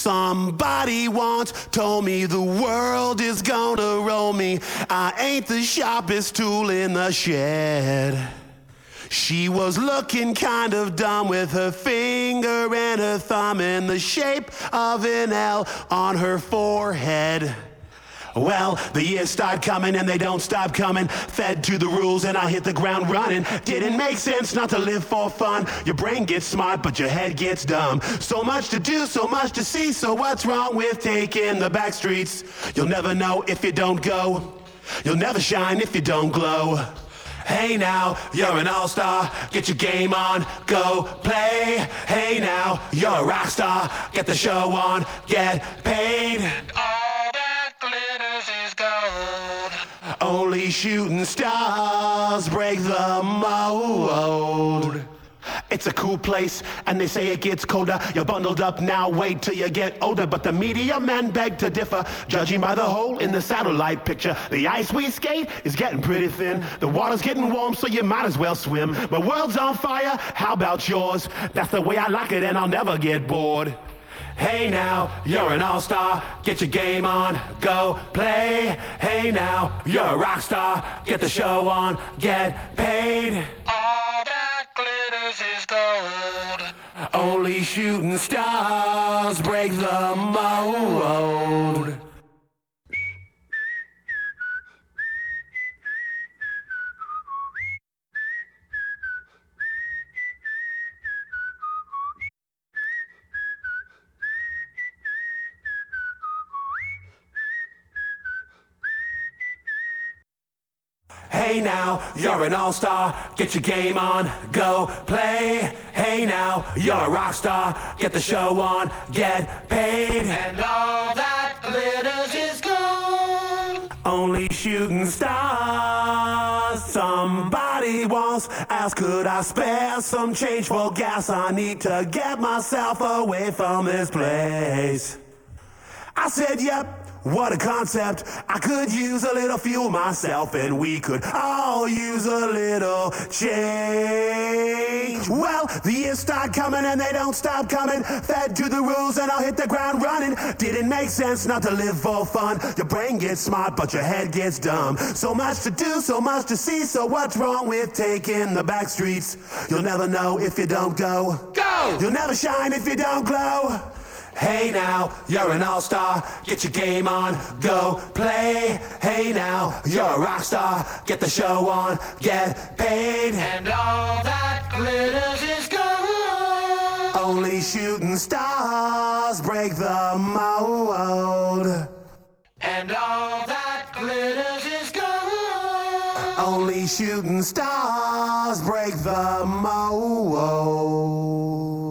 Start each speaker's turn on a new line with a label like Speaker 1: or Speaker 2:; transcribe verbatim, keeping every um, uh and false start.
Speaker 1: Somebody once told me the world is gonna roll me. I ain't the sharpest tool in the shed. She was looking kind of dumb with her finger and her thumb in the shape of an L on her forehead. Well, the years start coming and they don't stop coming. Fed to the rules and I hit the ground running. Didn't make sense not to live for fun. Your brain gets smart but your head gets dumb. So much to do, so much to see. So what's wrong with taking the back streets? You'll never know if you don't go. You'll never shine if you don't glow. Hey now, you're an all-star, get your game on, go play. Hey now, you're a rock star, get the show on, get paid.
Speaker 2: And all that glitters is gold.
Speaker 1: Only shooting stars break the mold. It's a cool place, and they say it gets colder. You're bundled up now, wait till you get older. But the media men beg to differ, judging by the hole in the satellite picture. The ice we skate is getting pretty thin. The water's getting warm, so you might as well swim. My world's on fire, how about yours? That's the way I like it, and I'll never get bored. Hey now, you're an all-star, get your game on, go play. Hey now, you're a rock star, get the show on, get paid.
Speaker 2: All that glitters is gold.
Speaker 1: Only shooting stars break the mold. Hey now, you're an all-star, get your game on, go play. Hey now, you're a rock star, get the show on, get paid.
Speaker 2: And all that glitters is gold.
Speaker 1: Only shooting stars. Somebody once asked, could I spare some change for gas? I need to get myself away from this place. I said, yep. What a concept. I could use a little fuel myself, and we could all use a little change. Well, the years start coming and they don't stop coming. Fed to the rules and I'll hit the ground running. Didn't make sense not to live for fun. Your brain gets smart but your head gets dumb. So much to do, so much to see. So what's wrong with taking the back streets? You'll never know if you don't go.
Speaker 2: Go!
Speaker 1: You'll never shine if you don't glow. Hey now, you're an all-star, get your game on, go play. Hey now, you're a rock star, get the show on, get paid.
Speaker 2: And all that glitters is gold.
Speaker 1: Only shooting stars break the mold.
Speaker 2: And all that glitters is gold.
Speaker 1: Only shooting stars break the mold.